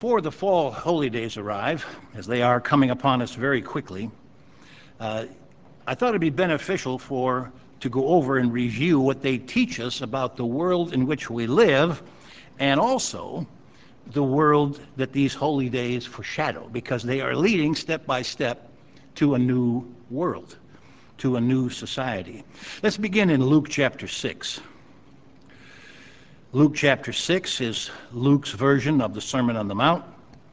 Before the fall holy days arrive, as they are coming upon us very quickly, uh, I thought it'd be beneficial to go over and review what they teach us about the world in which we live, and also the world that these holy days foreshadow, because they are leading step by step to a new world, to a new society. Let's begin in Luke chapter 6. Luke chapter 6 is Luke's version of the Sermon on the Mount,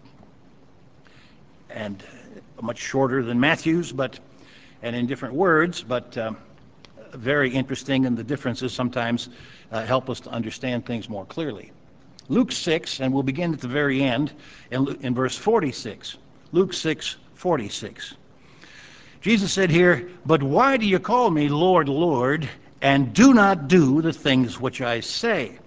and much shorter than Matthew's, and in different words, but very interesting, and the differences sometimes help us to understand things more clearly. Luke 6, and we'll begin at the very end in verse 46. Luke 6:46. Jesus said here, "But why do you call me Lord, Lord, and do not do the things which I say?"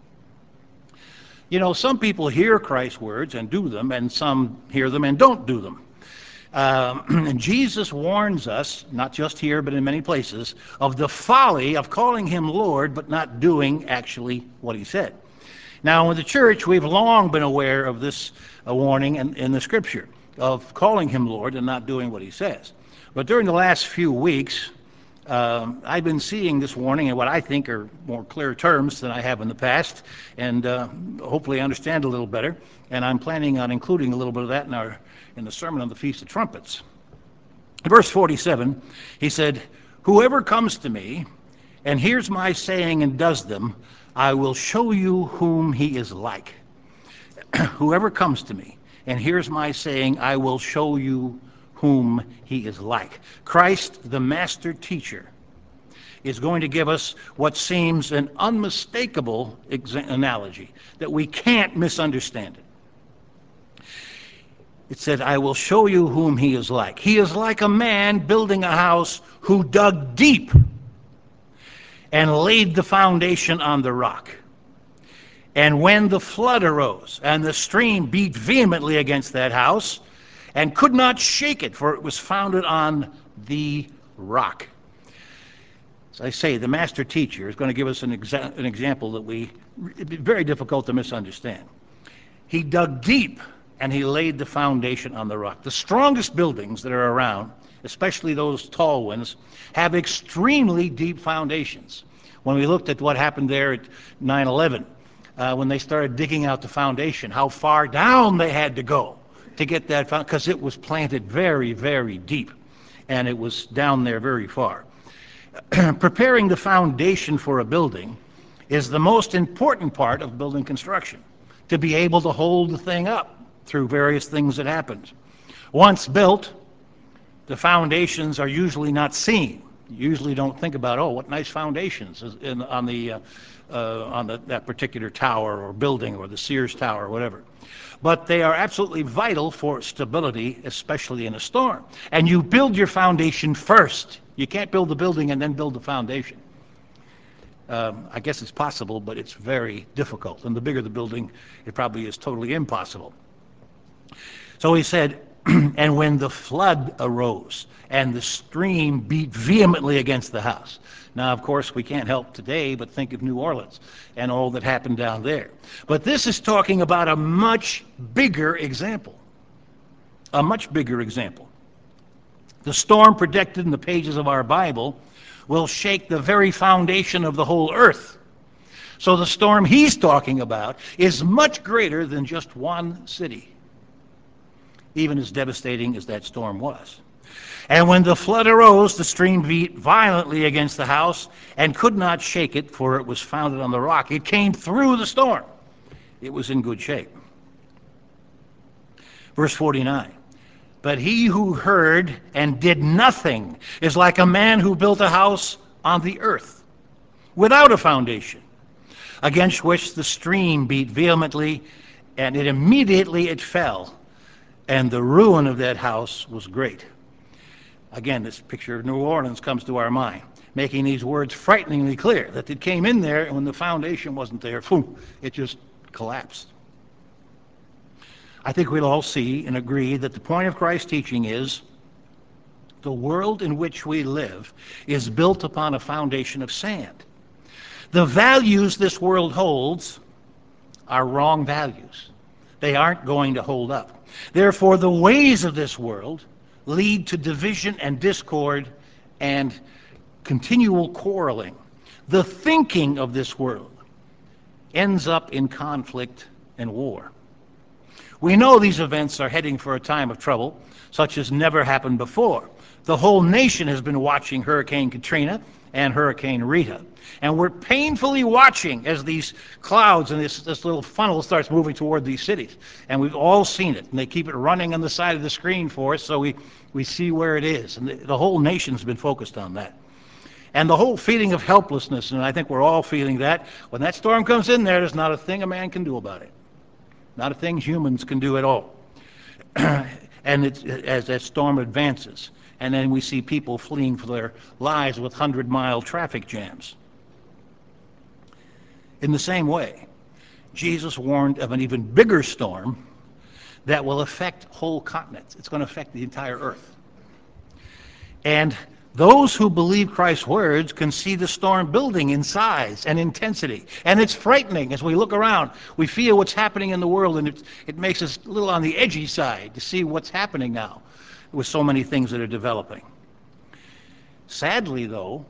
You know, some people hear Christ's words and do them, and some hear them and don't do them. And Jesus warns us, not just here, but in many places, of the folly of calling him Lord, but not doing actually what he said. Now, in the church, we've long been aware of this warning in the Scripture of calling him Lord and not doing what he says. But during the last few weeks, I've been seeing this warning in what I think are more clear terms than I have in the past, and hopefully understand a little better. And I'm planning on including a little bit of that in the sermon on the Feast of Trumpets. In verse 47, he said, "Whoever comes to me and hears my saying and does them, I will show you whom he is like." Whoever comes to me and hears my saying, I will show you whom he is like. Christ, the master teacher, is going to give us what seems an unmistakable analogy, that we can't misunderstand it. It said, I will show you whom he is like. He is like a man building a house who dug deep and laid the foundation on the rock. And when the flood arose, and the stream beat vehemently against that house, and could not shake it, for it was founded on the rock. As I say, the master teacher is going to give us an example that it'd be very difficult to misunderstand. He dug deep, and he laid the foundation on the rock. The strongest buildings that are around, especially those tall ones, have extremely deep foundations. When we looked at what happened there at 9/11, when they started digging out the foundation, how far down they had to go to get that foundation, because it was planted very, very deep, and it was down there very far. Preparing the foundation for a building is the most important part of building construction, to be able to hold the thing up through various things that happened. Once built, the foundations are usually not seen. You usually don't think about, oh, what nice foundations on that particular tower or building, or the Sears Tower or whatever. But they are absolutely vital for stability, especially in a storm. And you build your foundation first. You can't build the building and then build the foundation. I guess it's possible, but it's very difficult. And the bigger the building, it probably is totally impossible. So he said, and when the flood arose and the stream beat vehemently against the house. Now, of course, we can't help today but think of New Orleans and all that happened down there. But this is talking about a much bigger example. A much bigger example. The storm predicted in the pages of our Bible will shake the very foundation of the whole earth. So the storm he's talking about is much greater than just one city, even as devastating as that storm was. And when the flood arose, the stream beat violently against the house and could not shake it, for it was founded on the rock. It came through the storm. It was in good shape. Verse 49. But he who heard and did nothing is like a man who built a house on the earth without a foundation, against which the stream beat vehemently, and it fell, and the ruin of that house was great. Again, this picture of New Orleans comes to our mind, making these words frighteningly clear, that it came in there, and when the foundation wasn't there, it just collapsed. I think we'll all see and agree that the point of Christ's teaching is the world in which we live is built upon a foundation of sand. The values this world holds are wrong values. They aren't going to hold up. Therefore, the ways of this world lead to division and discord and continual quarreling. The thinking of this world ends up in conflict and war. We know these events are heading for a time of trouble, such as never happened before. The whole nation has been watching Hurricane Katrina and Hurricane Rita. And we're painfully watching as these clouds and this little funnel starts moving toward these cities. And we've all seen it. And they keep it running on the side of the screen for us so we see where it is. And the whole nation's been focused on that. And the whole feeling of helplessness, and I think we're all feeling that, when that storm comes in there's not a thing a man can do about it. Not a thing humans can do at all. And it's, as that storm advances, and then we see people fleeing for their lives with 100-mile traffic jams. In the same way, Jesus warned of an even bigger storm that will affect whole continents. It's going to affect the entire earth. And those who believe Christ's words can see the storm building in size and intensity. And it's frightening as we look around. We feel what's happening in the world, and it makes us a little on the edgy side to see what's happening now with so many things that are developing. Sadly, though,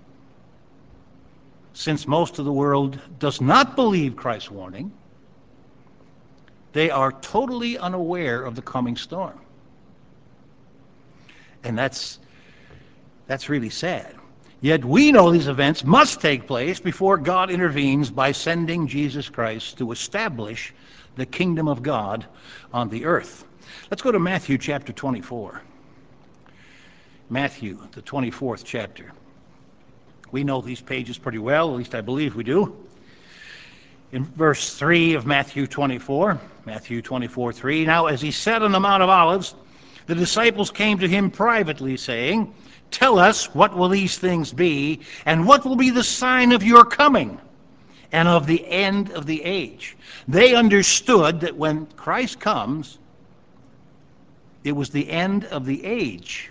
since most of the world does not believe Christ's warning, they are totally unaware of the coming storm. And that's really sad. Yet we know these events must take place before God intervenes by sending Jesus Christ to establish the kingdom of God on the earth. Let's go to Matthew chapter 24. Matthew, the 24th chapter. We know these pages pretty well, at least I believe we do. In verse 3 of Matthew 24, Matthew 24:3, now as he sat on the Mount of Olives, the disciples came to him privately, saying, tell us, what will these things be, and what will be the sign of your coming and of the end of the age? They understood that when Christ comes, it was the end of the age.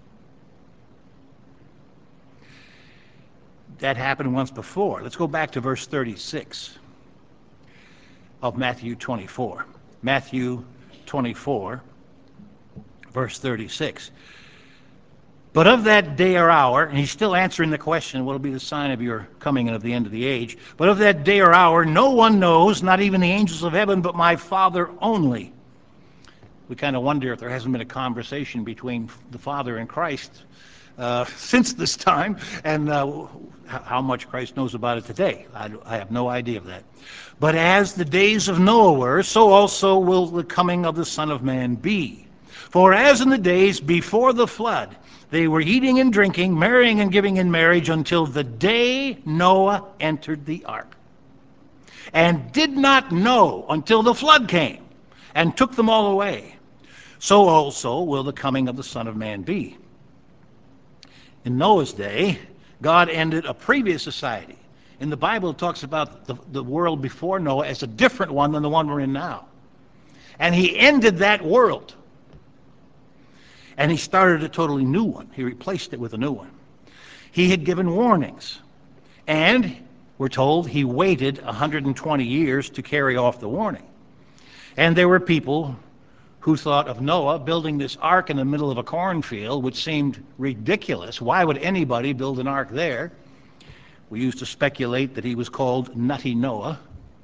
That happened once before. Let's go back to verse 36 of Matthew 24. Matthew 24, verse 36. But of that day or hour, and he's still answering the question, what will be the sign of your coming and of the end of the age? But of that day or hour, no one knows, not even the angels of heaven, but my Father only. We kind of wonder if there hasn't been a conversation between the Father and Christ since this time, and how much Christ knows about it today. I have no idea of that. But as the days of Noah were, so also will the coming of the Son of Man be. For as in the days before the flood, they were eating and drinking, marrying and giving in marriage until the day Noah entered the ark, and did not know until the flood came and took them all away. So also will the coming of the Son of Man be. In Noah's day, God ended a previous society. In the Bible, it talks about the world before Noah as a different one than the one we're in now. And he ended that world. And he started a totally new one. He replaced it with a new one. He had given warnings. And we're told he waited 120 years to carry off the warning. And there were people who thought of Noah building this ark in the middle of a cornfield, which seemed ridiculous. Why would anybody build an ark there? We used to speculate that he was called Nutty Noah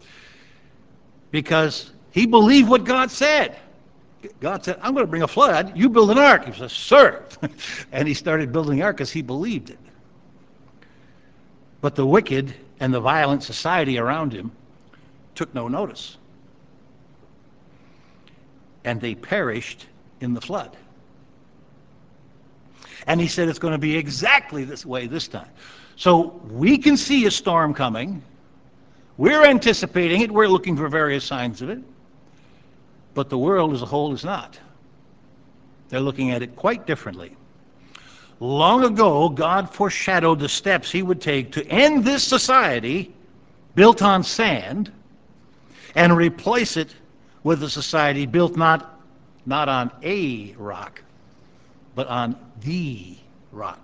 because he believed what God said. God said, I'm going to bring a flood. You build an ark. He says, sir. And he started building the ark because he believed it. But the wicked and the violent society around him took no notice. And they perished in the flood. And he said it's going to be exactly this way this time. So we can see a storm coming. We're anticipating it. We're looking for various signs of it. But the world as a whole is not. They're looking at it quite differently. Long ago, God foreshadowed the steps he would take to end this society built on sand and replace it with a society built not on a rock, but on the rock.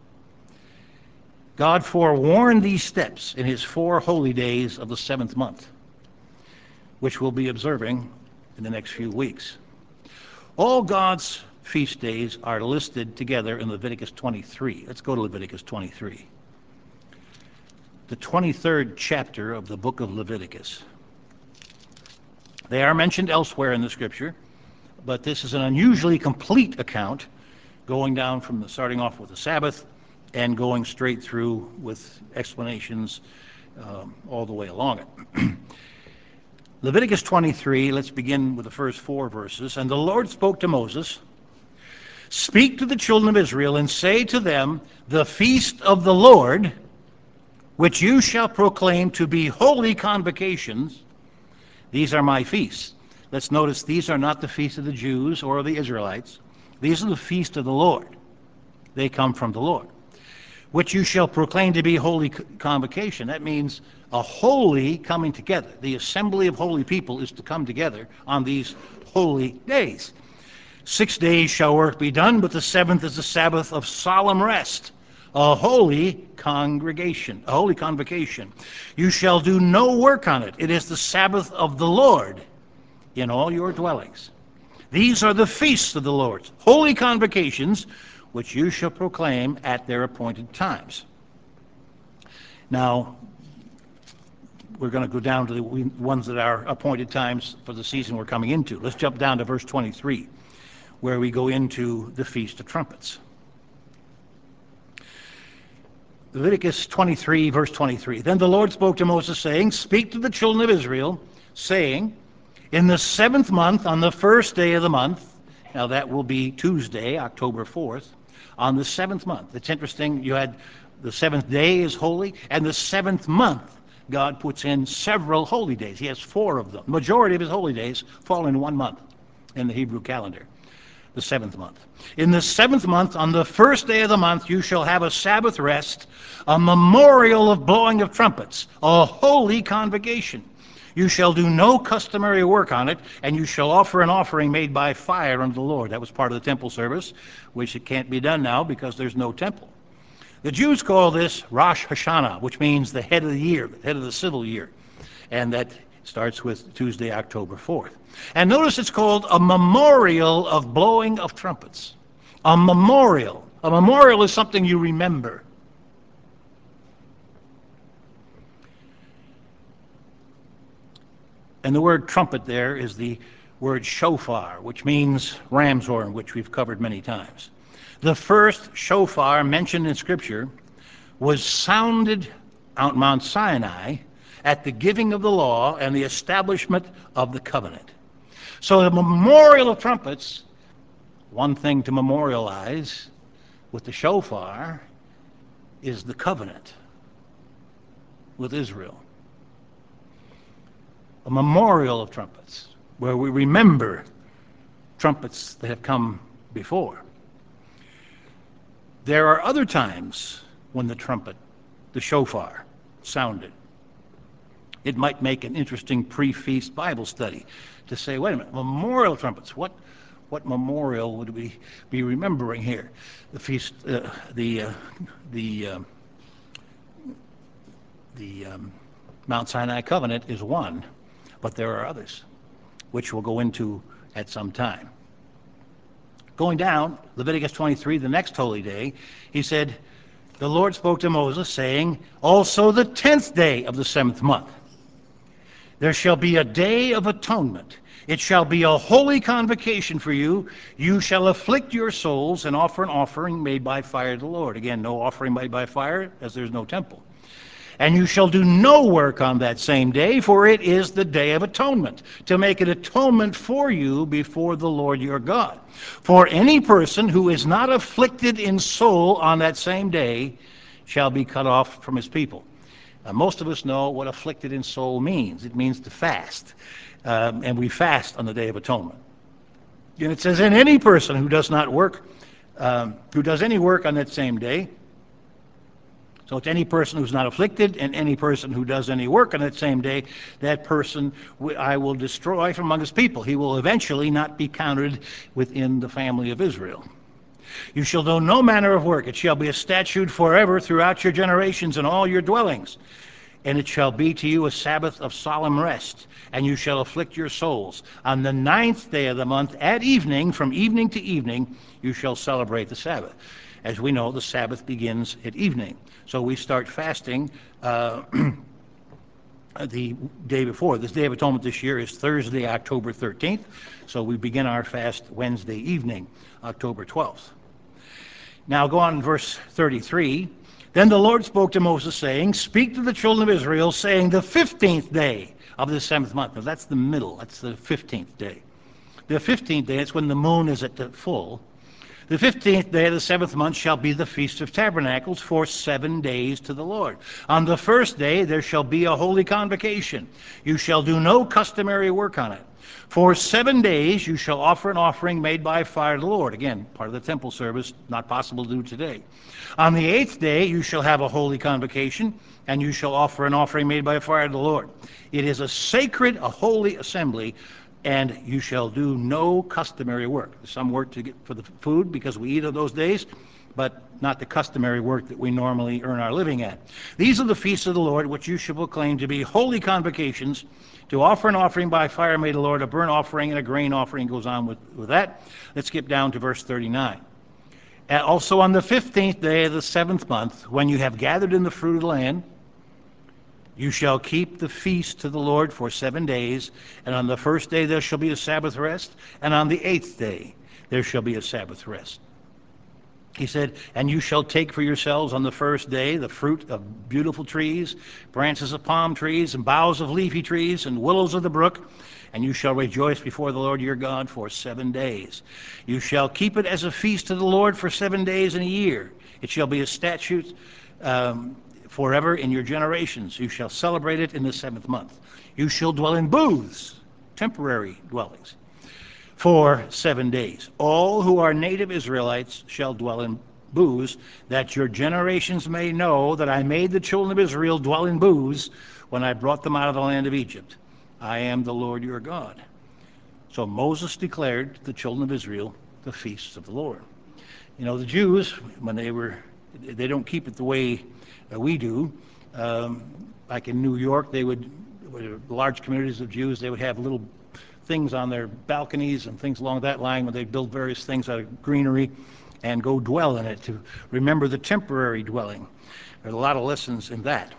God forewarned these steps in his 4 holy days of the 7th month, which we'll be observing in the next few weeks. All God's feast days are listed together in Leviticus 23. Let's go to Leviticus 23. The 23rd chapter of the book of Leviticus. They are mentioned elsewhere in the scripture, but this is an unusually complete account, going down from starting off with the Sabbath and going straight through with explanations all the way along it. Leviticus 23, let's begin with the first 4 verses. And the Lord spoke to Moses, "Speak to the children of Israel and say to them, the feast of the Lord, which you shall proclaim to be holy convocations, these are my feasts." Let's notice these are not the feasts of the Jews or the Israelites. These are the feasts of the Lord. They come from the Lord. "Which you shall proclaim to be holy convocation." That means a holy coming together. The assembly of holy people is to come together on these holy days. 6 days shall work be done, but the 7th is a Sabbath of solemn rest, a holy congregation, a holy convocation. "You shall do no work on it. It is the Sabbath of the Lord in all your dwellings. These are the feasts of the Lord, holy convocations, which you shall proclaim at their appointed times." Now, we're going to go down to the ones that are appointed times for the season we're coming into. Let's jump down to verse 23, where we go into the Feast of Trumpets. Leviticus 23, verse 23. "Then the Lord spoke to Moses, saying, Speak to the children of Israel, saying, in the 7th month, on the 1st day of the month," now that will be Tuesday, October 4th, "on the 7th month." It's interesting, you had the 7th day is holy, and the 7th month, God puts in several holy days. He has 4 of them. The majority of his holy days fall in 1 month in the Hebrew calendar, the 7th month. "In the 7th month, on the 1st day of the month, you shall have a Sabbath rest, a memorial of blowing of trumpets, a holy convocation. You shall do no customary work on it, and you shall offer an offering made by fire unto the Lord." That was part of the temple service, which it can't be done now because there's no temple. The Jews call this Rosh Hashanah, which means the head of the year, the head of the civil year. And that starts with Tuesday, October 4th. And notice it's called a memorial of blowing of trumpets. A memorial. A memorial is something you remember. And the word trumpet there is the word shofar, which means ram's horn, which we've covered many times. The first shofar mentioned in Scripture was sounded on Mount Sinai at the giving of the law and the establishment of the covenant. So the memorial of trumpets, one thing to memorialize with the shofar, is the covenant with Israel. A memorial of trumpets, where we remember trumpets that have come before. There are other times when the trumpet, the shofar, sounded. It might make an interesting pre-feast Bible study to say, wait a minute, memorial trumpets, what memorial would we be remembering here? The feast, the Mount Sinai covenant is one, but there are others, which we'll go into at some time. Going down, Leviticus 23, the next holy day, he said, the Lord spoke to Moses, saying, also the 10th day of the 7th month, there shall be a day of atonement. It shall be a holy convocation for you. You shall afflict your souls and offer an offering made by fire to the Lord. Again, no offering made by fire, as there's no temple. And you shall do no work on that same day, for it is the day of atonement, to make an atonement for you before the Lord your God. For any person who is not afflicted in soul on that same day shall be cut off from his people. Most of us know what afflicted in soul means. It means to fast. And we fast on the Day of Atonement. And it says, and any person who does not work, who does any work on that same day, so it's any person who's not afflicted and any person who does any work on that same day, that person I will destroy from among his people. He will eventually not be counted within the family of Israel. You shall do no manner of work. It shall be a statute forever throughout your generations and all your dwellings. And it shall be to you a Sabbath of solemn rest, and you shall afflict your souls. On the 9th day of the month, at evening, from evening to evening, you shall celebrate the Sabbath. As we know, the Sabbath begins at evening. So we start fasting the day before. This Day of Atonement this year is Thursday, October 13th. So we begin our fast Wednesday evening, October 12th. Now go on in verse 33. Then the Lord spoke to Moses, saying, Speak to the children of Israel, saying, the 15th day of the 7th month. Now that's the middle. That's the 15th day. The 15th day, it's when the moon is at the full. The 15th day of the 7th month shall be the Feast of Tabernacles for 7 days to the Lord. On the first day there shall be a holy convocation. You shall do no customary work on it. For 7 days you shall offer an offering made by fire to the Lord. Again, part of the temple service, not possible to do today. On the 8th day you shall have a holy convocation, and you shall offer an offering made by fire to the Lord. It is a sacred, a holy assembly, and you shall do no customary work. Some work to get for the food because we eat on those days, but not the customary work that we normally earn our living at. These are the feasts of the Lord, which you shall proclaim to be holy convocations, to offer an offering by fire made to the Lord, a burnt offering and a grain offering. Goes on with that. Let's skip down to verse 39. And also on the 15th day of the 7th month, when you have gathered in the fruit of the land, you shall keep the feast to the Lord for 7 days, and on the first day there shall be a Sabbath rest, and on the 8th day there shall be a Sabbath rest. He said, and you shall take for yourselves on the first day the fruit of beautiful trees, branches of palm trees, and boughs of leafy trees, and willows of the brook, and you shall rejoice before the Lord your God for 7 days. You shall keep it as a feast to the Lord for 7 days in a year. It shall be a statute forever in your generations. You shall celebrate it in the 7th month. You shall dwell in booths, temporary dwellings, for 7 days. All who are native Israelites shall dwell in booths, that your generations may know that I made the children of Israel dwell in booths when I brought them out of the land of Egypt. I am the Lord your God. So Moses declared to the children of Israel the feasts of the Lord. You know, the Jews, when they don't keep it the way we do. Like in New York, large communities of Jews, they would have little things on their balconies and things along that line where they build various things out of greenery and go dwell in it to remember the temporary dwelling. There's a lot of lessons in that.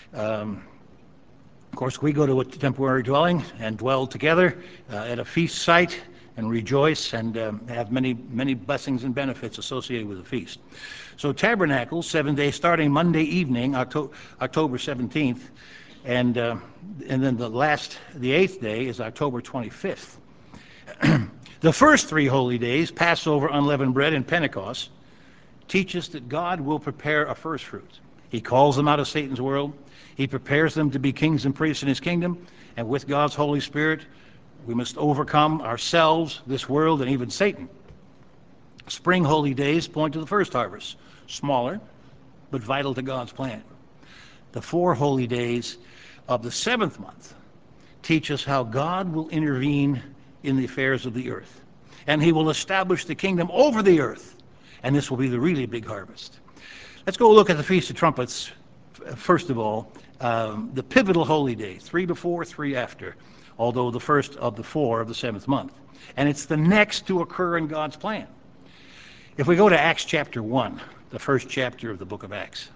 Of course, we go to a temporary dwelling and dwell together at a feast site and rejoice and have many, many blessings and benefits associated with the feast. So Tabernacles, 7 days, starting Monday evening, October 17th, and then the 8th day is October 25th. The first 3 holy days, Passover, unleavened bread, and Pentecost, teach us that God will prepare a first fruit. He calls them out of Satan's world. He prepares them to be kings and priests in his kingdom, and with God's Holy Spirit, we must overcome ourselves, this world, and even Satan. Spring holy days point to the first harvest, smaller, but vital to God's plan. The 4 holy days of the 7th month teach us how God will intervene in the affairs of the earth, and he will establish the kingdom over the earth, and this will be the really big harvest. Let's go look at the Feast of Trumpets, first of all, the pivotal holy days, 3 before, 3 after, although the first of the 4 of the 7th month. And it's the next to occur in God's plan. If we go to Acts chapter 1, the first chapter of the book of Acts.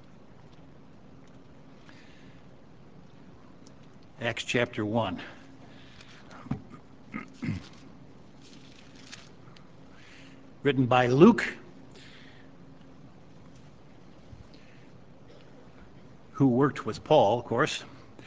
Acts chapter 1. Written by Luke, who worked with Paul, of course.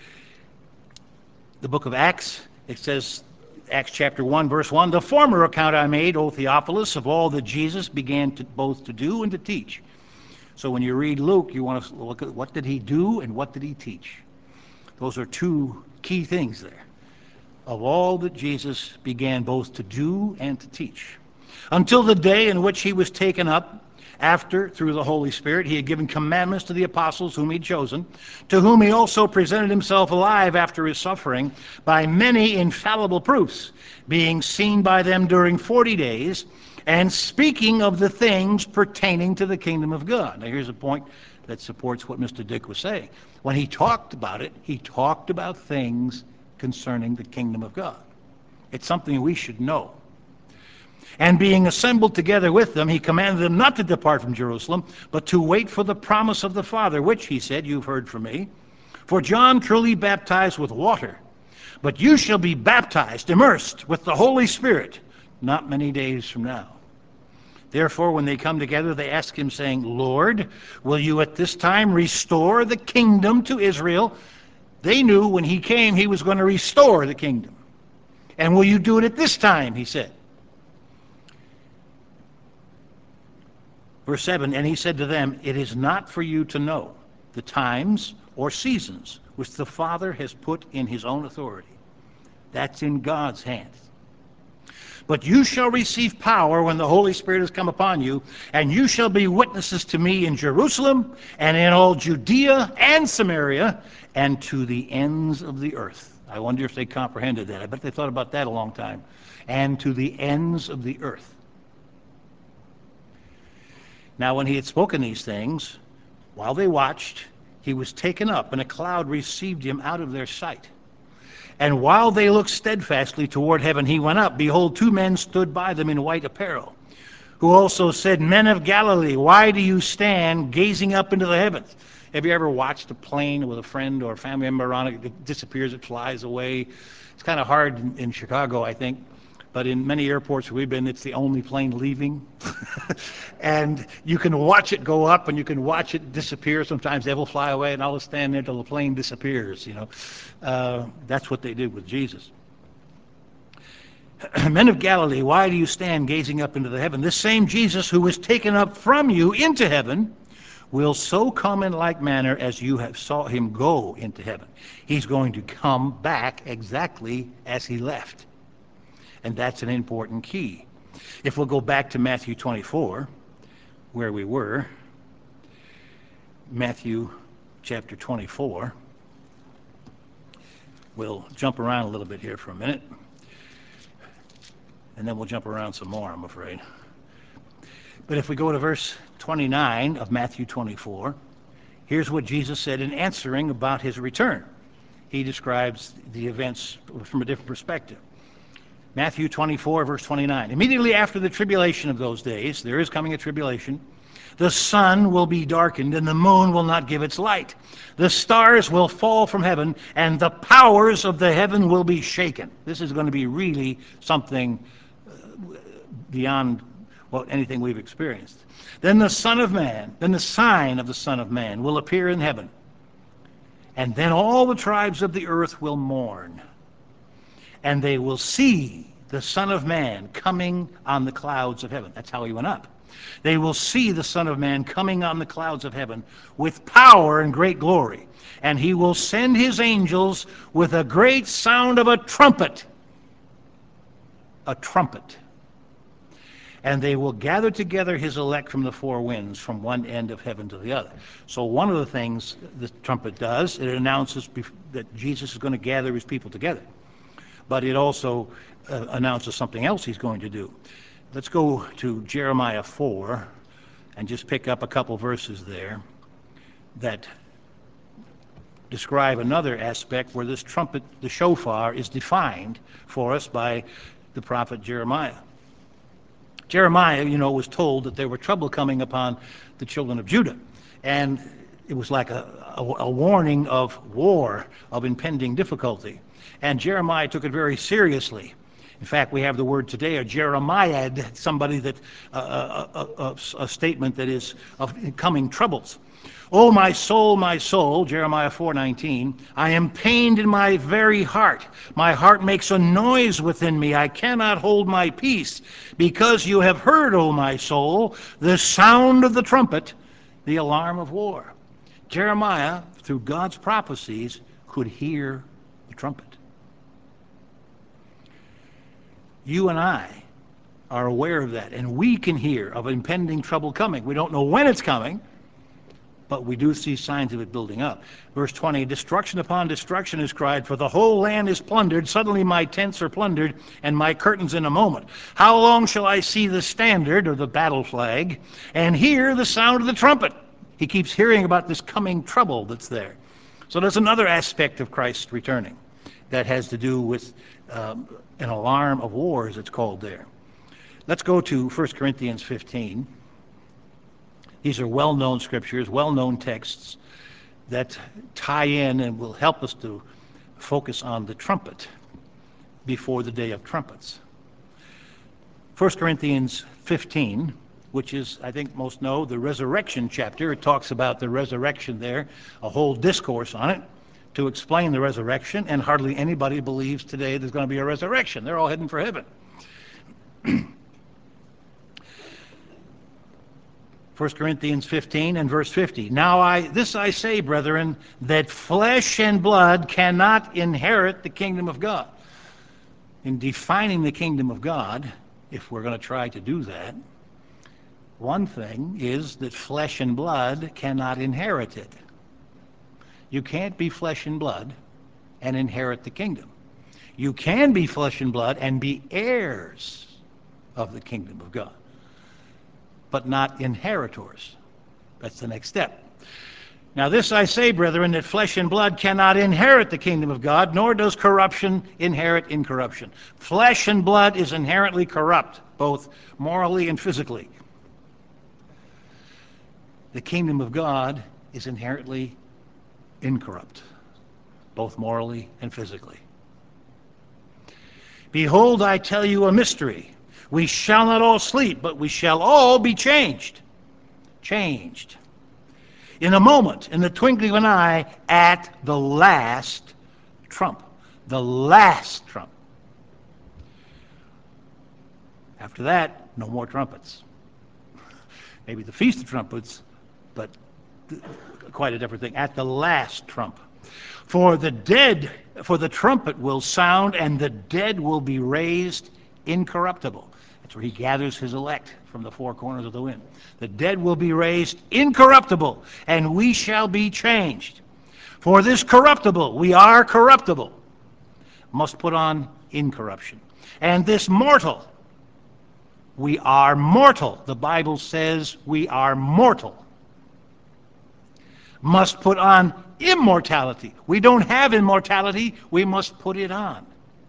The book of Acts, it says, Acts chapter 1, verse 1, the former account I made, O Theophilus, of all that Jesus began both to do and to teach. So when you read Luke, you want to look at what did he do and what did he teach. Those are 2 key things there. Of all that Jesus began both to do and to teach. Until the day in which he was taken up, after, through the Holy Spirit, he had given commandments to the apostles whom he'd chosen, to whom he also presented himself alive after his suffering by many infallible proofs, being seen by them during 40 days, and speaking of the things pertaining to the kingdom of God. Now here's a point that supports what Mr. Dick was saying. When he talked about it, he talked about things concerning the kingdom of God. It's something we should know. And being assembled together with them, he commanded them not to depart from Jerusalem, but to wait for the promise of the Father, which, he said, you've heard from me. For John truly baptized with water, but you shall be baptized, immersed with the Holy Spirit, not many days from now. Therefore, when they come together, they ask him, saying, Lord, will you at this time restore the kingdom to Israel? They knew when he came, he was going to restore the kingdom. And will you do it at this time, he said. Verse 7, and he said to them, it is not for you to know the times or seasons which the Father has put in his own authority. That's in God's hands. But you shall receive power when the Holy Spirit has come upon you, and you shall be witnesses to me in Jerusalem and in all Judea and Samaria and to the ends of the earth. I wonder if they comprehended that. I bet they thought about that a long time. And to the ends of the earth. Now when he had spoken these things, while they watched, he was taken up, and a cloud received him out of their sight. And while they looked steadfastly toward heaven, he went up. Behold, two men stood by them in white apparel, who also said, Men of Galilee, why do you stand gazing up into the heavens? Have you ever watched a plane with a friend or a family member on it? It disappears, it flies away. It's kind of hard in Chicago, I think. But in many airports where we've been, it's the only plane leaving. And you can watch it go up and you can watch it disappear. Sometimes they will fly away and I'll stand there till the plane disappears, That's what they did with Jesus. Men of Galilee, why do you stand gazing up into the heaven? This same Jesus who was taken up from you into heaven will so come in like manner as you have saw him go into heaven. He's going to come back exactly as he left. And that's an important key. If we'll go back to Matthew 24, where we were, Matthew chapter 24, we'll jump around a little bit here for a minute, and then we'll jump around some more, I'm afraid. But if we go to verse 29 of Matthew 24, here's what Jesus said in answering about his return. He describes the events from a different perspective. Matthew 24, verse 29. Immediately after the tribulation of those days, there is coming a tribulation, the sun will be darkened and the moon will not give its light. The stars will fall from heaven and the powers of the heaven will be shaken. This is going to be really something beyond anything we've experienced. Then the sign of the Son of Man will appear in heaven. And then all the tribes of the earth will mourn. And they will see the Son of Man coming on the clouds of heaven. That's how he went up. They will see the Son of Man coming on the clouds of heaven with power and great glory. And he will send his angels with a great sound of a trumpet. A trumpet. And they will gather together his elect from the four winds, from one end of heaven to the other. So one of the things the trumpet does, it announces that Jesus is going to gather his people together. But it also announces something else he's going to do. Let's go to Jeremiah 4 and just pick up a couple verses there that describe another aspect where this trumpet, the shofar, is defined for us by the prophet Jeremiah. Jeremiah, was told that there were trouble coming upon the children of Judah. And it was like a warning of war, of impending difficulty. And Jeremiah took it very seriously. In fact, we have the word today, a Jeremiad, somebody that, a statement that is of coming troubles. Oh, my soul, Jeremiah 4:19, I am pained in my very heart. My heart makes a noise within me. I cannot hold my peace, because you have heard, O my soul, the sound of the trumpet, the alarm of war. Jeremiah, through God's prophecies, could hear the trumpet. You and I are aware of that, and we can hear of impending trouble coming. We don't know when it's coming, but we do see signs of it building up. Verse 20, destruction upon destruction is cried, for the whole land is plundered. Suddenly my tents are plundered, and my curtains in a moment. How long shall I see the standard, or the battle flag, and hear the sound of the trumpet? He keeps hearing about this coming trouble that's there. So there's another aspect of Christ returning that has to do with an alarm of war, as it's called there. Let's go to 1 Corinthians 15. These are well-known scriptures, well-known texts that tie in and will help us to focus on the trumpet before the day of trumpets. 1 Corinthians 15, which is, I think most know, the resurrection chapter. It talks about the resurrection there, a whole discourse on it to explain the resurrection, and hardly anybody believes today there's going to be a resurrection. They're all heading for heaven. 1 Corinthians 15 and verse 50. Now this I say, brethren, that flesh and blood cannot inherit the kingdom of God. In defining the kingdom of God, if we're going to try to do that, one thing is that flesh and blood cannot inherit it. You can't be flesh and blood and inherit the kingdom. You can be flesh and blood and be heirs of the kingdom of God, but not inheritors. That's the next step. Now this I say, brethren, that flesh and blood cannot inherit the kingdom of God, nor does corruption inherit incorruption. Flesh and blood is inherently corrupt, both morally and physically. The kingdom of God is inherently incorrupt, both morally and physically. Behold, I tell you a mystery. We shall not all sleep, but we shall all be changed. Changed. In a moment, in the twinkling of an eye, at the last trump. The last trump. After that, no more trumpets. Maybe the Feast of Trumpets, but quite a different thing. At the last trump. For the trumpet will sound, and the dead will be raised incorruptible. That's where he gathers his elect from the four corners of the wind. The dead will be raised incorruptible, and we shall be changed. For this corruptible, we are corruptible, must put on incorruption. And this mortal, we are mortal. The Bible says we are mortal. Must put on immortality. We don't have immortality, we must put it on.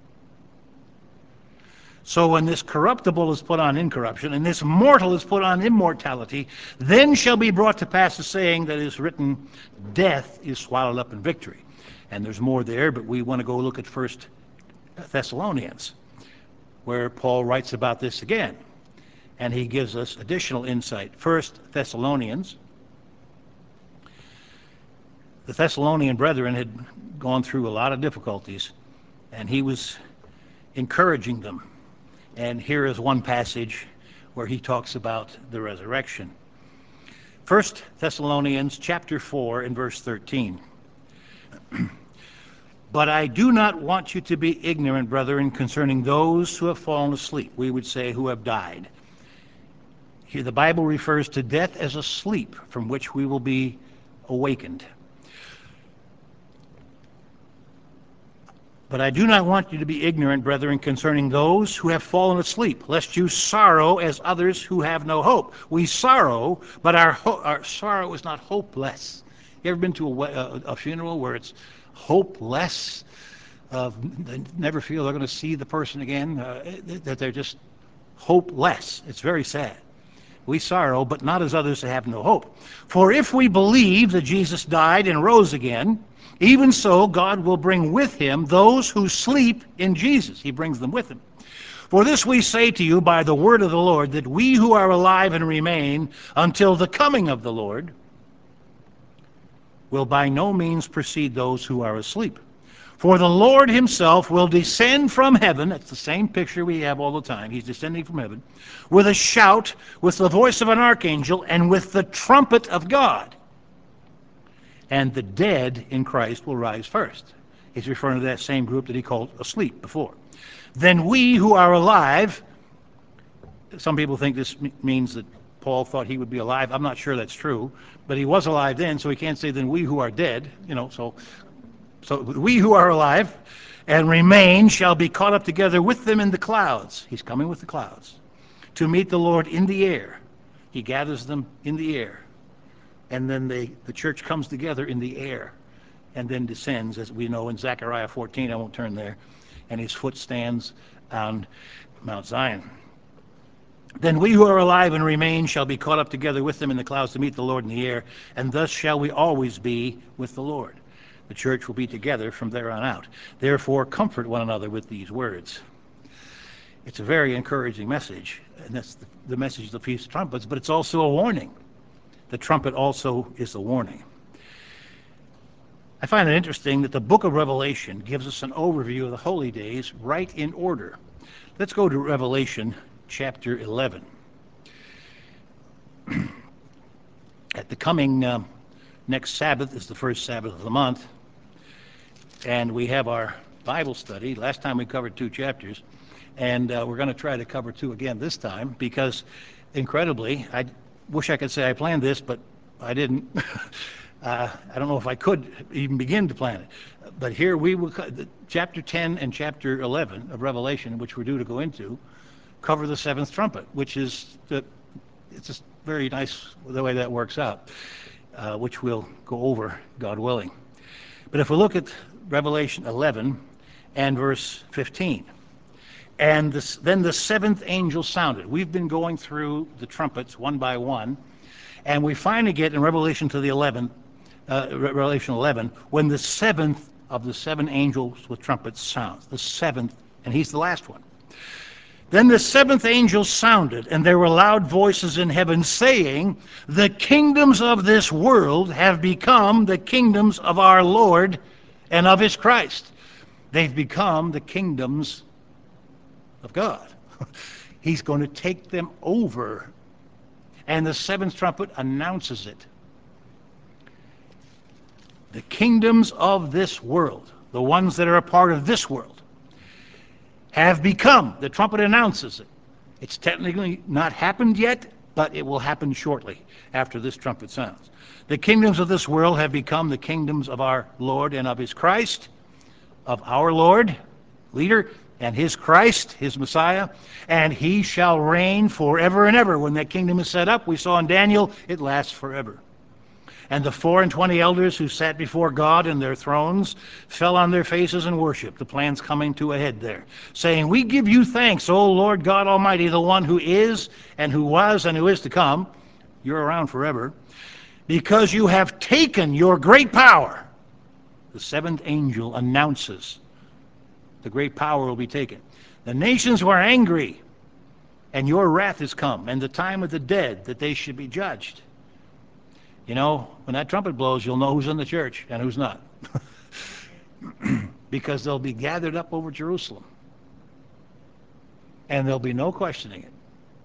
So when this corruptible is put on incorruption, and this mortal is put on immortality, then shall be brought to pass the saying that is written, death is swallowed up in victory. And there's more there, but we want to go look at 1 Thessalonians, where Paul writes about this again. And he gives us additional insight. 1 Thessalonians. The Thessalonian brethren had gone through a lot of difficulties, and he was encouraging them. And here is one passage where he talks about the resurrection. 1 Thessalonians chapter 4 and verse 13. But I do not want you to be ignorant, brethren, concerning those who have fallen asleep. We would say who have died. Here the Bible refers to death as a sleep from which we will be awakened. But I do not want you to be ignorant, brethren, concerning those who have fallen asleep, lest you sorrow as others who have no hope. We sorrow, but our sorrow is not hopeless. You ever been to a funeral where it's hopeless? They never feel they're going to see the person again, that they're just hopeless. It's very sad. We sorrow, but not as others that have no hope. For if we believe that Jesus died and rose again, even so, God will bring with him those who sleep in Jesus. He brings them with him. For this we say to you by the word of the Lord, that we who are alive and remain until the coming of the Lord will by no means precede those who are asleep. For the Lord himself will descend from heaven. That's the same picture we have all the time. He's descending from heaven with a shout, with the voice of an archangel, and with the trumpet of God. And the dead in Christ will rise first. He's referring to that same group that he called asleep before. Then we who are alive, some people think this means that Paul thought he would be alive. I'm not sure that's true, but he was alive then, so he can't say then we who are dead, so we who are alive and remain shall be caught up together with them in the clouds. He's coming with the clouds to meet the Lord in the air. He gathers them in the air. and then the church comes together in the air and then descends, as we know in Zechariah 14. I won't turn there. And his foot stands on Mount Zion. Then we who are alive and remain shall be caught up together with them in the clouds to meet the Lord in the air, and thus shall we always be with the Lord. The church will be together from there on out. Therefore, comfort one another with these words. It's a very encouraging message, and that's the message of the Feast of Trumpets, but it's also a warning. The trumpet also is a warning. I find it interesting that the book of Revelation gives us an overview of the holy days right in order. Let's go to Revelation chapter 11. At the coming next Sabbath is the first Sabbath of the month, and we have our Bible study. Last time we covered 2 chapters, and we're going to try to cover 2 again this time, because incredibly, I wish I could say I planned this, but I didn't. I don't know if I could even begin to plan it. But here we will, chapter 10 and chapter 11 of Revelation, which we're due to go into, cover the 7th trumpet, which is, it's just very nice the way that works out, which we'll go over, God willing. But if we look at Revelation 11 and verse 15, and then the 7th angel sounded. We've been going through the trumpets one by one, and we finally get in Revelation 11, when the 7th of the 7 angels with trumpets sounds. The 7th, and he's the last one. Then the 7th angel sounded, and there were loud voices in heaven saying, "The kingdoms of this world have become the kingdoms of our Lord and of his Christ." They've become the kingdoms of God. He's going to take them over. And the 7th trumpet announces it. The kingdoms of this world, the ones that are a part of this world, have become, the trumpet announces it. It's technically not happened yet, but it will happen shortly after this trumpet sounds. The kingdoms of this world have become the kingdoms of our Lord and of his Christ, of our Lord, leader, and his Christ, his Messiah, and he shall reign forever and ever. When that kingdom is set up, we saw in Daniel, it lasts forever. And the 24 elders who sat before God in their thrones fell on their faces and worshiped. The plan's coming to a head there, saying, "We give you thanks, O Lord God Almighty, the one who is and who was and who is to come." You're around forever. "Because you have taken your great power." The 7th angel announces the great power will be taken. "The nations were angry, and your wrath is come, and the time of the dead, that they should be judged." You know, when that trumpet blows, you'll know who's in the church and who's not. Because they'll be gathered up over Jerusalem. And there'll be no questioning it.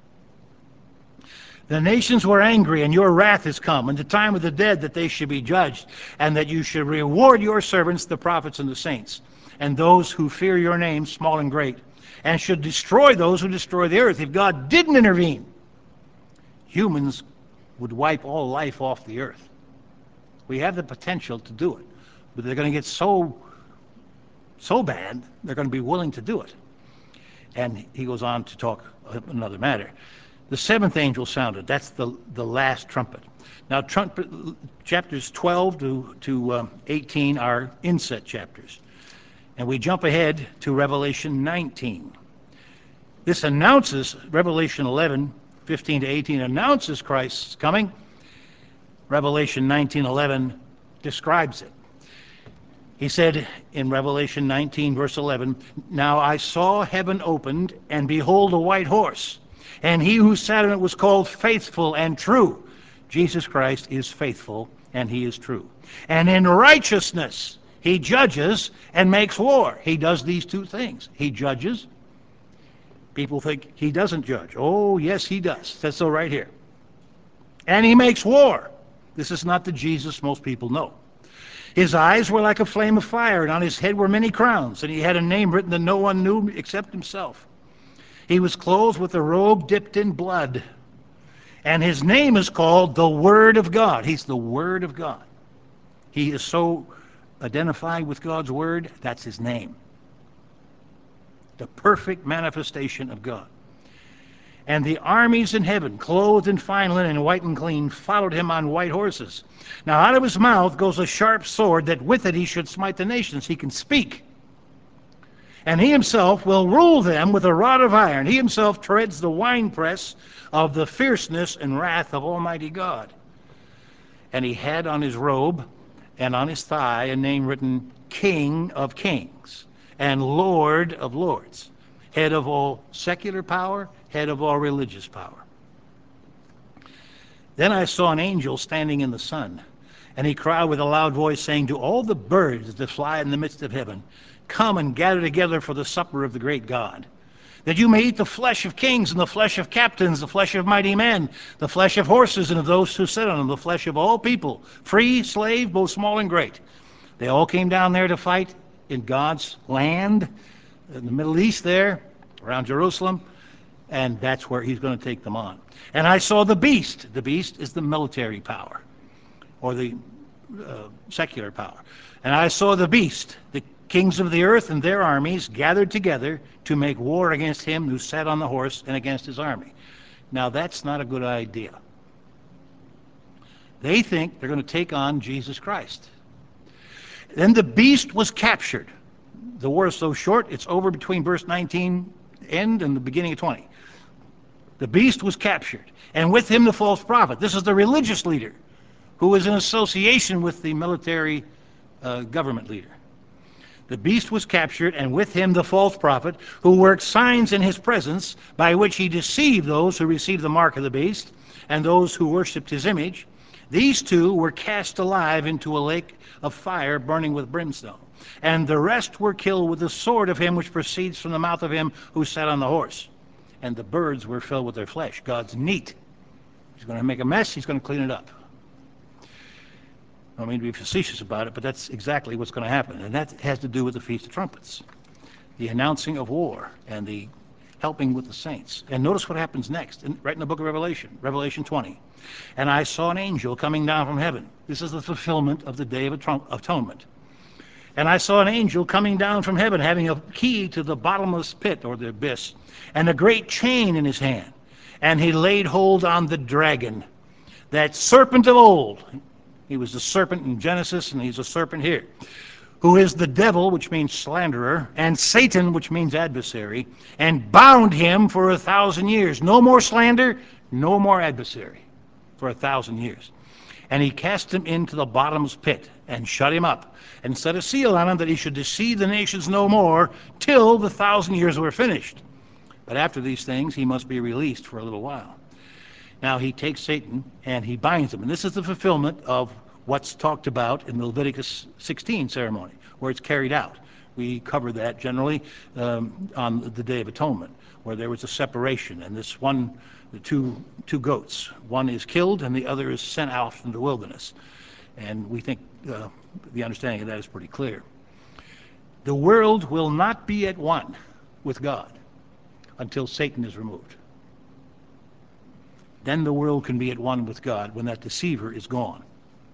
"The nations were angry, and your wrath is come, and the time of the dead, that they should be judged, and that you should reward your servants, the prophets and the saints, and those who fear your name, small and great, and should destroy those who destroy the earth." If God didn't intervene, humans would wipe all life off the earth. We have the potential to do it, but they're going to get so bad, they're going to be willing to do it. And he goes on to talk another matter. The 7th angel sounded. That's the last trumpet. Now, chapters 12 to 18 are inset chapters. And we jump ahead to Revelation 19. This announces, Revelation 11, 15 to 18 announces Christ's coming. Revelation 19:11 describes it. He said in Revelation 19, verse 11, "Now I saw heaven opened, and behold a white horse, and he who sat on it was called Faithful and True." Jesus Christ is faithful, and he is true. "And in righteousness he judges and makes war." He does these 2 things. He judges. People think he doesn't judge. Oh, yes, he does. Says so right here. "And he makes war." This is not the Jesus most people know. "His eyes were like a flame of fire, and on his head were many crowns, and he had a name written that no one knew except himself. He was clothed with a robe dipped in blood, and his name is called the Word of God." He's the Word of God. He is so identified with God's Word, that's his name. The perfect manifestation of God. And the armies in heaven, clothed in fine linen, white and clean, followed him on white horses. Now out of his mouth goes a sharp sword, that with it he should smite the nations. He can speak. And he himself will rule them with a rod of iron. He himself treads the winepress of the fierceness and wrath of Almighty God. And he had on his robe and on his thigh a name written, King of Kings and Lord of Lords, head of all secular power, head of all religious power. Then I saw an angel standing in the sun, and he cried with a loud voice, saying to all the birds that fly in the midst of heaven, come and gather together for the supper of the great God, that you may eat the flesh of kings and the flesh of captains, the flesh of mighty men, the flesh of horses and of those who sit on them, the flesh of all people, free, slave, both small and great. They all came down there to fight in God's land, in the Middle East there, around Jerusalem, and that's where he's going to take them on. And I saw the beast. The beast is the military power, or the secular power. And I saw the beast, the kings of the earth and their armies, gathered together to make war against him who sat on the horse and against his army. Now that's not a good idea. They think they're going to take on Jesus Christ. Then the beast was captured. The war is so short, it's over between verse 19 end and the beginning of 20. The beast was captured, and with him the false prophet. This is the religious leader who was in association with the military government leader. The beast was captured, and with him the false prophet, who worked signs in his presence, by which he deceived those who received the mark of the beast and those who worshipped his image. These two were cast alive into a lake of fire burning with brimstone. And the rest were killed with the sword of him which proceeds from the mouth of him who sat on the horse. And the birds were filled with their flesh. God's neat. He's going to make a mess. He's going to clean it up. I don't mean to be facetious about it, but that's exactly what's going to happen. And that has to do with the Feast of Trumpets, the announcing of war and the helping with the saints. And notice what happens next, right in the book of Revelation, Revelation 20. And I saw an angel coming down from heaven. This is the fulfillment of the Day of Atonement. And I saw an angel coming down from heaven, having a key to the bottomless pit, or the abyss, and a great chain in his hand. And he laid hold on the dragon, that serpent of old. He was the serpent in Genesis, and he's a serpent here, who is the devil, which means slanderer, and Satan, which means adversary, and bound him for 1,000 years. No more slander, no more adversary for 1,000 years. And he cast him into the bottomless pit and shut him up and set a seal on him, that he should deceive the nations no more till the 1,000 years were finished. But after these things he must be released for a little while. Now he takes Satan and he binds him. And this is the fulfillment of what's talked about in the Leviticus 16 ceremony, where it's carried out. We cover that generally on the Day of Atonement, where there was a separation, and this one, the two goats, one is killed and the other is sent out in the wilderness. And we think the understanding of that is pretty clear. The world will not be at one with God until Satan is removed. Then the world can be at one with God when that deceiver is gone.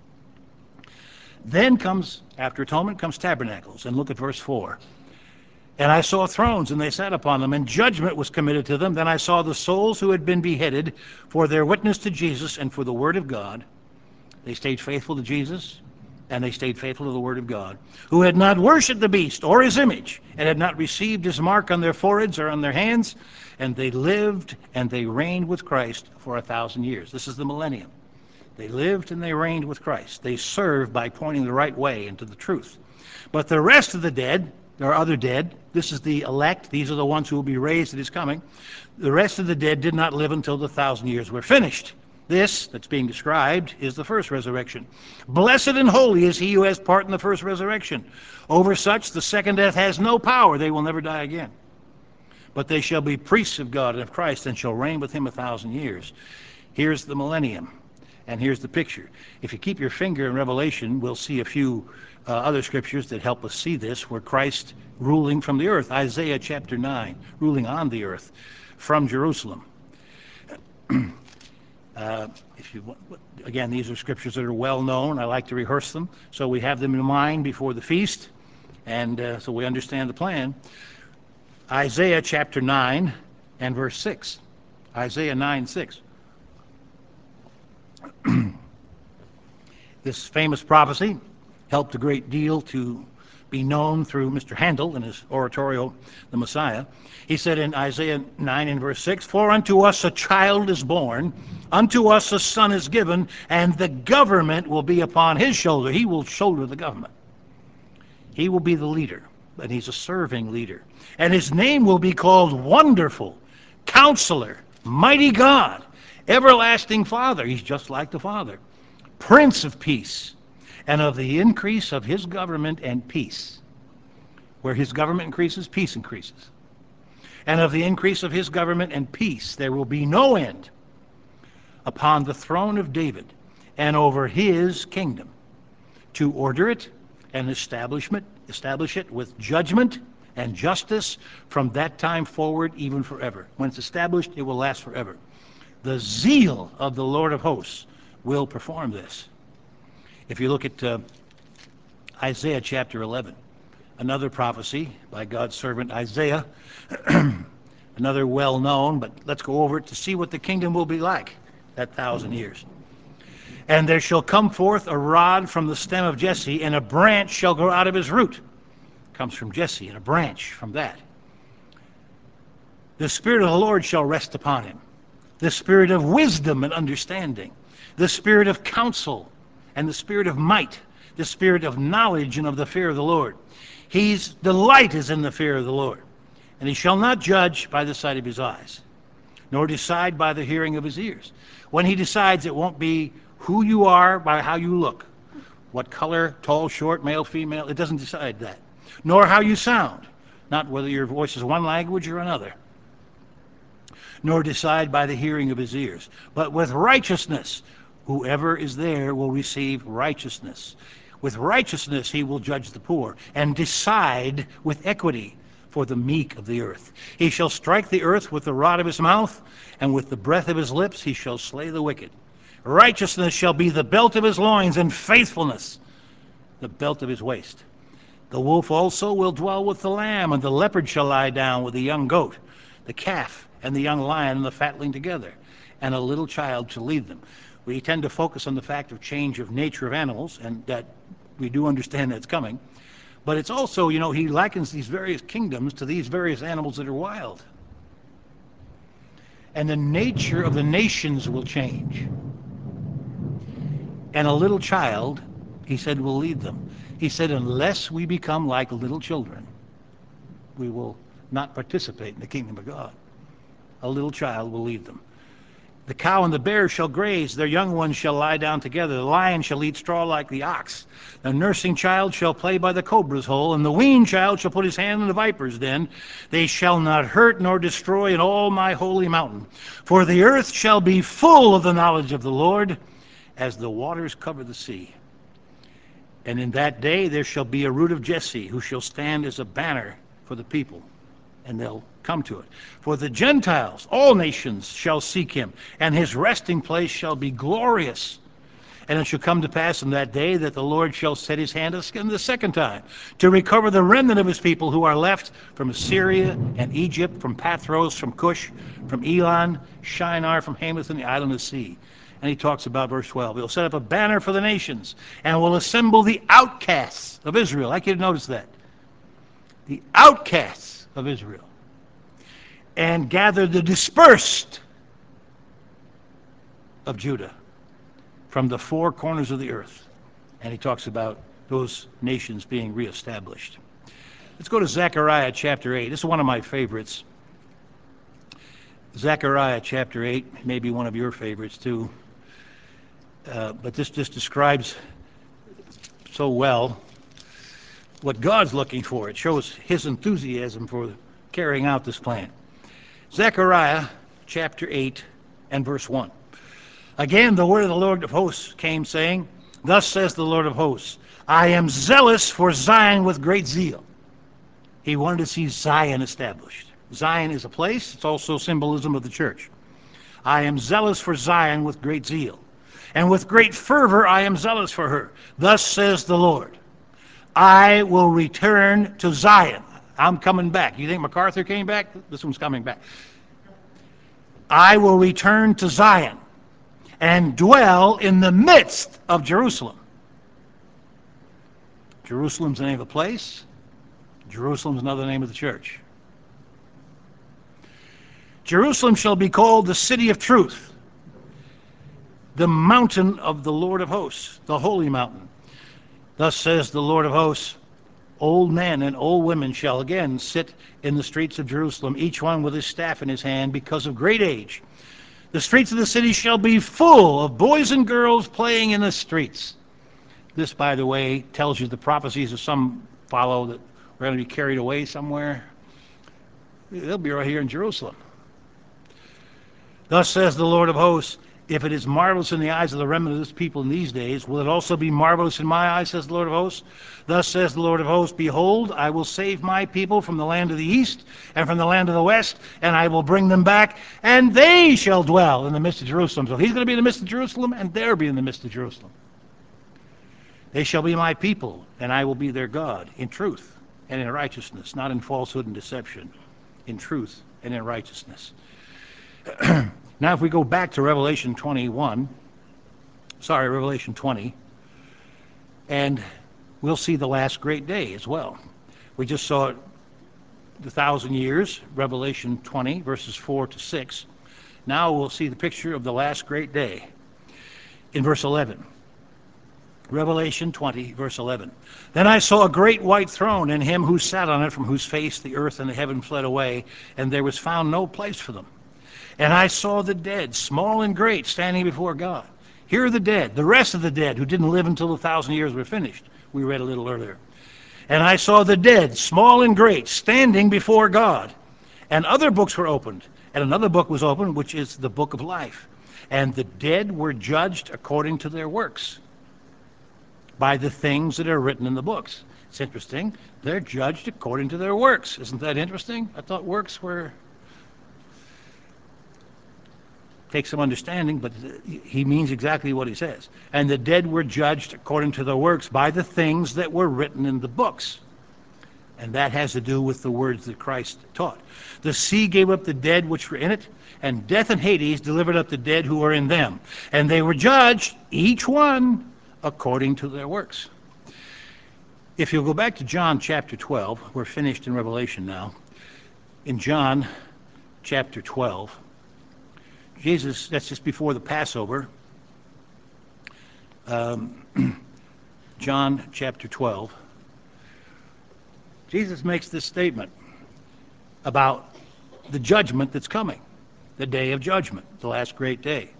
Then comes, after atonement, comes tabernacles. And look at verse 4. And I saw thrones, and they sat upon them, and judgment was committed to them. Then I saw the souls who had been beheaded for their witness to Jesus and for the word of God. They stayed faithful to Jesus, and they stayed faithful to the word of God, who had not worshipped the beast or his image, and had not received his mark on their foreheads or on their hands. And they lived and they reigned with Christ for 1,000 years. This is the millennium. They lived and they reigned with Christ. They served by pointing the right way into the truth. But the rest of the dead, there are other dead. This is the elect. These are the ones who will be raised at his coming. The rest of the dead did not live until the 1,000 years were finished. This that's being described is the first resurrection. Blessed and holy is he who has part in the first resurrection. Over such the second death has no power. They will never die again. But they shall be priests of God and of Christ, and shall reign with him 1,000 years. Here's the millennium. And here's the picture. If you keep your finger in Revelation, we'll see a few other scriptures that help us see this, where Christ ruling from the earth. Isaiah chapter 9, ruling on the earth from Jerusalem. Again, these are scriptures that are well known. I like to rehearse them so we have them in mind before the feast, and so we understand the plan. Isaiah chapter 9 and verse 6. Isaiah 9:6. This famous prophecy helped a great deal to be known through Mr. Handel in his oratorio, The Messiah. He said in Isaiah 9 and verse 6, "For unto us a child is born, unto us a son is given, and the government will be upon his shoulder." He will shoulder the government. He will be the leader, and he's a serving leader. "And his name will be called Wonderful, Counselor, Mighty God, Everlasting Father." He's just like the Father. "Prince of Peace, and of the increase of his government and peace." Where his government increases, peace increases. "And of the increase of his government and peace there will be no end, upon the throne of David and over his kingdom, to order it and establish it with judgment and justice from that time forward, even forever." When it's established, it will last forever. "The zeal of the Lord of hosts will perform this." If you look at Isaiah chapter 11, another prophecy by God's servant Isaiah, another well-known, but let's go over it to see what the kingdom will be like that 1,000 years. "And there shall come forth a rod from the stem of Jesse, and a branch shall grow out of his root." Comes from Jesse, and a branch from that. "The Spirit of the Lord shall rest upon him, the Spirit of wisdom and understanding, the Spirit of counsel and the Spirit of might, the Spirit of knowledge and of the fear of the Lord. His delight is in the fear of the Lord. And he shall not judge by the sight of his eyes, nor decide by the hearing of his ears." When he decides, it won't be who you are by how you look, what color, tall, short, male, female. It doesn't decide that. Nor how you sound, not whether your voice is one language or another. "Nor decide by the hearing of his ears. But with righteousness, whoever is there will receive righteousness. With righteousness he will judge the poor, and decide with equity for the meek of the earth. He shall strike the earth with the rod of his mouth, and with the breath of his lips he shall slay the wicked. Righteousness shall be the belt of his loins, and faithfulness the belt of his waist. The wolf also will dwell with the lamb, and the leopard shall lie down with the young goat, the calf and the young lion and the fatling together, and a little child shall lead them." We tend to focus on the fact of change of nature of animals, and that we do understand that's coming. But it's also, he likens these various kingdoms to these various animals that are wild. And the nature of the nations will change. "And a little child," he said, "will lead them." He said, unless we become like little children, we will not participate in the kingdom of God. A little child will lead them. "The cow and the bear shall graze, their young ones shall lie down together. The lion shall eat straw like the ox. The nursing child shall play by the cobra's hole, and the weaned child shall put his hand in the viper's den. They shall not hurt nor destroy in all my holy mountain. For the earth shall be full of the knowledge of the Lord, as the waters cover the sea. And in that day there shall be a root of Jesse, who shall stand as a banner for the people." And they'll come to it. "For the Gentiles, all nations shall seek him, and his resting place shall be glorious. And it shall come to pass in that day that the Lord shall set his hand again the second time, to recover the remnant of his people who are left from Assyria and Egypt, from Pathros, from Cush, from Elon, Shinar, from Hamath, and the island of the sea." And he talks about verse 12. "He'll set up a banner for the nations, and will assemble the outcasts of Israel." I like you to notice that. The outcasts of Israel. "And gather the dispersed of Judah from the four corners of the earth." And he talks about those nations being reestablished. Let's go to Zechariah chapter 8. This is one of my favorites. Zechariah chapter 8 may be one of your favorites too. But this just describes so well what God's looking for. It shows his enthusiasm for carrying out this plan. Zechariah chapter 8 and verse 1. "Again the word of the Lord of hosts came, saying, Thus says the Lord of hosts, I am zealous for Zion with great zeal." He wanted to see Zion established. Zion is a place. It's also symbolism of the church. "I am zealous for Zion with great zeal, and with great fervor I am zealous for her. Thus says the Lord, I will return to Zion." I'm coming back. You think MacArthur came back? This one's coming back. I will return to Zion and dwell in the midst of Jerusalem. Jerusalem's the name of a place. Jerusalem's another name of the church. Jerusalem shall be called the city of truth, the mountain of the Lord of hosts, the holy mountain. Thus says the Lord of hosts, old men and old women shall again sit in the streets of Jerusalem, each one with his staff in his hand, because of great age. The streets of the city shall be full of boys and girls playing in the streets. This, by the way, tells you the prophecies of some follow that we're going to be carried away somewhere. They'll be right here in Jerusalem. Thus says the Lord of hosts, if it is marvelous in the eyes of the remnant of this people in these days, will it also be marvelous in my eyes, says the Lord of hosts? Thus says the Lord of hosts, behold, I will save my people from the land of the east and from the land of the west, and I will bring them back, and they shall dwell in the midst of Jerusalem. So he's going to be in the midst of Jerusalem, and they'll be in the midst of Jerusalem. They shall be my people, and I will be their God, in truth and in righteousness, not in falsehood and deception, in truth and in righteousness. Now, if we go back to Revelation 20, and we'll see the last great day as well. We just saw the 1,000 years, Revelation 20, verses 4 to 6. Now we'll see the picture of the last great day in verse 11. Revelation 20, verse 11. Then I saw a great white throne, and him who sat on it, from whose face the earth and the heaven fled away, and there was found no place for them. And I saw the dead, small and great, standing before God. Here are the dead, the rest of the dead who didn't live until the 1,000 years were finished. We read a little earlier. And I saw the dead, small and great, standing before God. And other books were opened. And another book was opened, which is the book of life. And the dead were judged according to their works, by the things that are written in the books. It's interesting. They're judged according to their works. Isn't that interesting? I thought works were... Take some understanding, but he means exactly what he says. And the dead were judged according to their works by the things that were written in the books. And that has to do with the words that Christ taught. The sea gave up the dead which were in it, and death and Hades delivered up the dead who were in them. And they were judged, each one, according to their works. If you'll go back to John chapter 12, we're finished in Revelation now. In John chapter 12, Jesus, that's just before the Passover, John chapter 12, Jesus makes this statement about the judgment that's coming, the day of judgment, the last great day.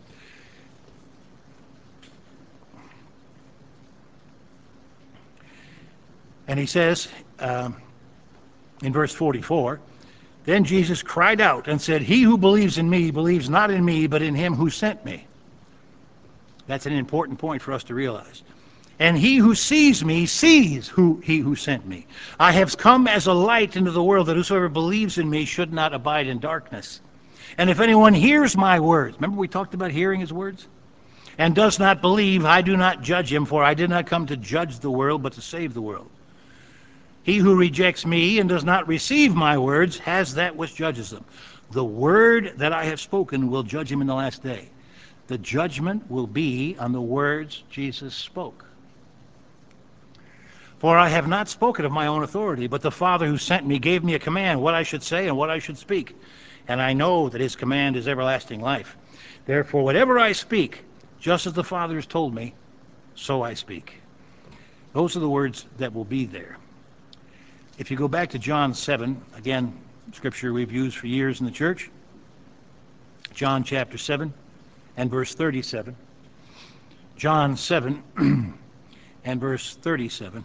And he says in verse 44, then Jesus cried out and said, he who believes in me believes not in me, but in him who sent me. That's an important point for us to realize. And he who sees me sees he who sent me. I have come as a light into the world, that whosoever believes in me should not abide in darkness. And if anyone hears my words, remember we talked about hearing his words? And does not believe, I do not judge him, for I did not come to judge the world, but to save the world. He who rejects me and does not receive my words has that which judges them. The word that I have spoken will judge him in the last day. The judgment will be on the words Jesus spoke. For I have not spoken of my own authority, but the Father who sent me gave me a command, what I should say and what I should speak. And I know that his command is everlasting life. Therefore, whatever I speak, just as the Father has told me, so I speak. Those are the words that will be there. If you go back to John 7, again, scripture we've used for years in the church, John chapter 7 and verse 37. John 7 and verse 37.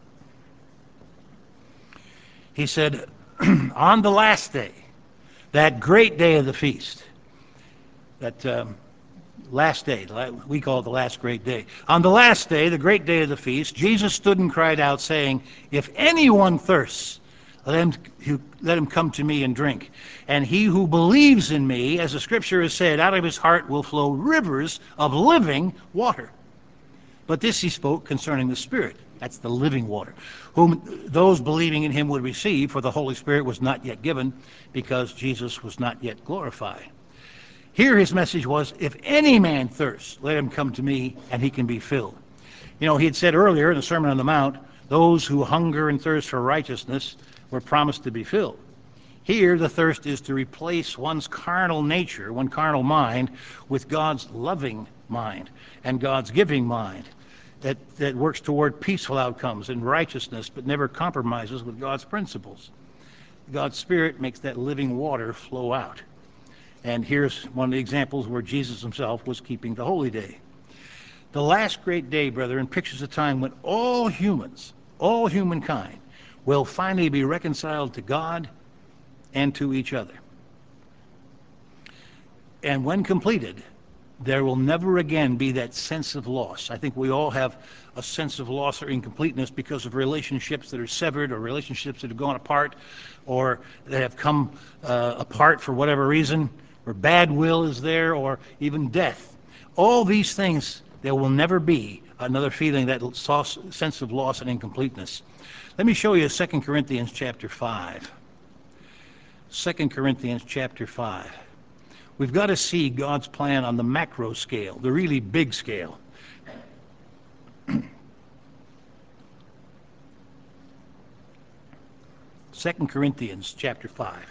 He said, on the last day, that great day of the feast, that last day, we call it the last great day. On the last day, the great day of the feast, Jesus stood and cried out, saying, if anyone thirsts, let him come to me and drink. And he who believes in me, as the scripture has said, out of his heart will flow rivers of living water. But this he spoke concerning the Spirit. That's the living water, whom those believing in him would receive, for the Holy Spirit was not yet given, because Jesus was not yet glorified. Here his message was, if any man thirsts, let him come to me and he can be filled. You know, he had said earlier in the Sermon on the Mount, those who hunger and thirst for righteousness were promised to be filled. Here the thirst is to replace one's carnal nature, one carnal mind, with God's loving mind and God's giving mind that works toward peaceful outcomes and righteousness but never compromises with God's principles. God's Spirit makes that living water flow out. And here's one of the examples where Jesus himself was keeping the holy day. The last great day, brethren, pictures a time when all humans, all humankind, will finally be reconciled to God and to each other. And when completed, there will never again be that sense of loss. I think we all have a sense of loss or incompleteness because of relationships that are severed or relationships that have gone apart or that have come apart for whatever reason, or bad will is there, or even death. All these things, there will never be another feeling, that sense of loss and incompleteness. Let me show you 2 Corinthians chapter 5. 2 Corinthians chapter 5. We've got to see God's plan on the macro scale, the really big scale. 2 Corinthians chapter 5.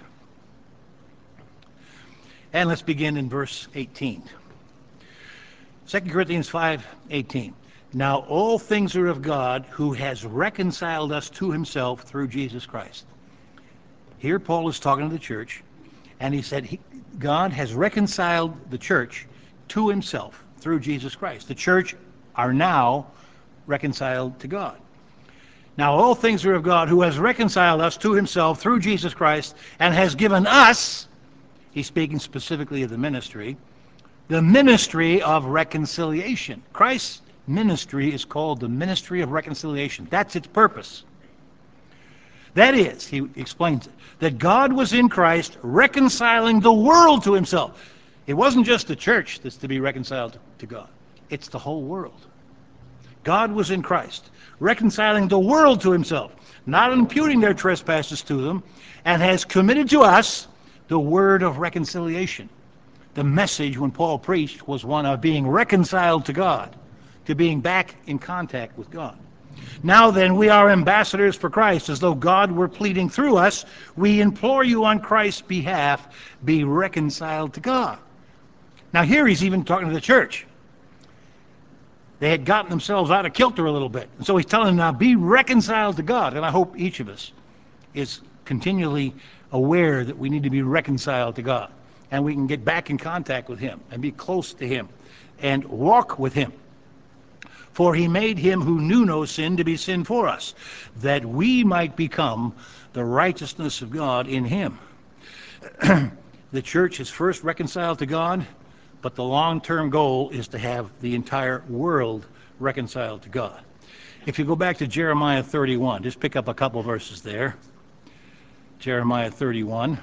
And let's begin in verse 18. 2 Corinthians 5:18. Now all things are of God, who has reconciled us to himself through Jesus Christ. Here Paul is talking to the church, and he said God has reconciled the church to himself through Jesus Christ. The church are now reconciled to God. Now all things are of God, who has reconciled us to himself through Jesus Christ, and has given us, he's speaking specifically of the ministry of reconciliation. Christ's ministry is called the ministry of reconciliation. That's its purpose. That is, he explains it, that God was in Christ reconciling the world to himself. It wasn't just the church that's to be reconciled to God. It's the whole world. God was in Christ reconciling the world to himself, not imputing their trespasses to them, and has committed to us the word of reconciliation. The message when Paul preached was one of being reconciled to God, to being back in contact with God. Now then, we are ambassadors for Christ, as though God were pleading through us. We implore you on Christ's behalf, be reconciled to God. Now here he's even talking to the church. They had gotten themselves out of kilter a little bit. And so he's telling them now, be reconciled to God. And I hope each of us is continually aware that we need to be reconciled to God. And we can get back in contact with him and be close to him and walk with him. For he made him who knew no sin to be sin for us, that we might become the righteousness of God in him. The church is first reconciled to God, but the long-term goal is to have the entire world reconciled to God. If you go back to Jeremiah 31, just pick up a couple verses there. Jeremiah 31.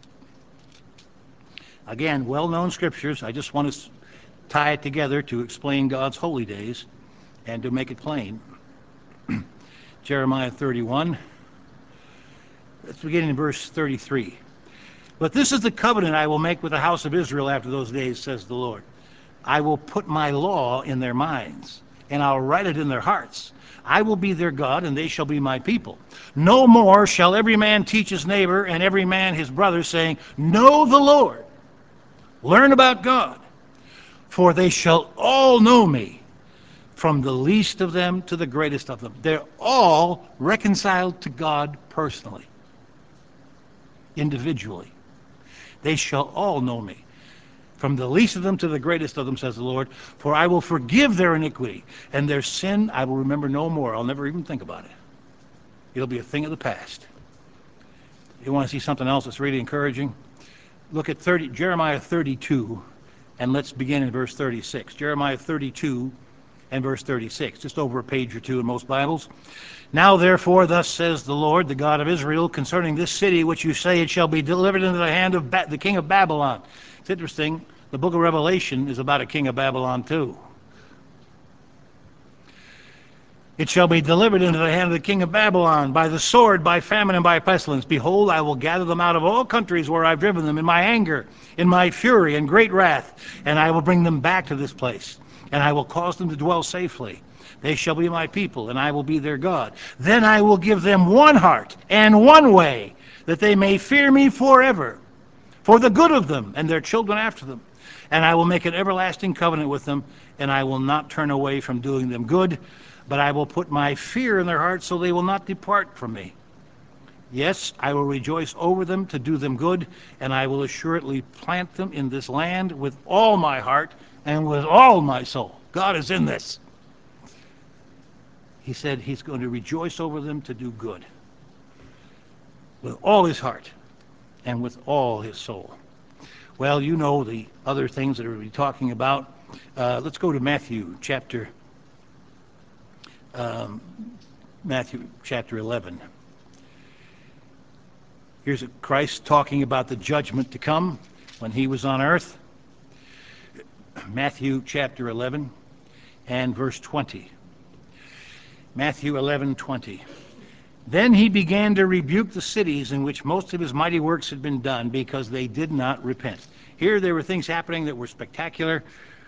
Again, well-known scriptures. I just want to tie it together to explain God's holy days and to make it plain. Jeremiah 31. Let's begin in verse 33. But this is the covenant I will make with the house of Israel after those days, says the Lord. I will put my law in their minds, and I'll write it in their hearts. I will be their God, and they shall be my people. No more shall every man teach his neighbor and every man his brother, saying, know the Lord. Learn about God. For they shall all know me, from the least of them to the greatest of them. They're all reconciled to God personally, individually. They shall all know me, from the least of them to the greatest of them, says the Lord. For I will forgive their iniquity, and their sin I will remember no more. I'll never even think about it. It'll be a thing of the past. You want to see something else that's really encouraging? Look at Jeremiah 32, and let's begin in verse 36. Jeremiah 32 and verse 36, just over a page or two in most Bibles. Now therefore, thus says the Lord, the God of Israel, concerning this city which you say it shall be delivered into the hand of the king of Babylon. It's interesting, the book of Revelation is about a king of Babylon too. It shall be delivered into the hand of the king of Babylon by the sword, by famine, and by pestilence. Behold, I will gather them out of all countries where I've driven them in my anger, in my fury, and great wrath, and I will bring them back to this place, and I will cause them to dwell safely. They shall be my people, and I will be their God. Then I will give them one heart and one way, that they may fear me forever, for the good of them and their children after them. And I will make an everlasting covenant with them, and I will not turn away from doing them good, but I will put my fear in their hearts, so they will not depart from me. Yes, I will rejoice over them to do them good, and I will assuredly plant them in this land with all my heart and with all my soul. God is in this. He said he's going to rejoice over them to do good with all his heart and with all his soul. Well, you know the other things that we'll be talking about. Let's go to Matthew chapter 11. Here's Christ talking about the judgment to come when he was on earth. Matthew chapter 11 and verse 20. Matthew 11:20. Then he began to rebuke the cities in which most of his mighty works had been done, because they did not repent. Here there were things happening that were spectacular.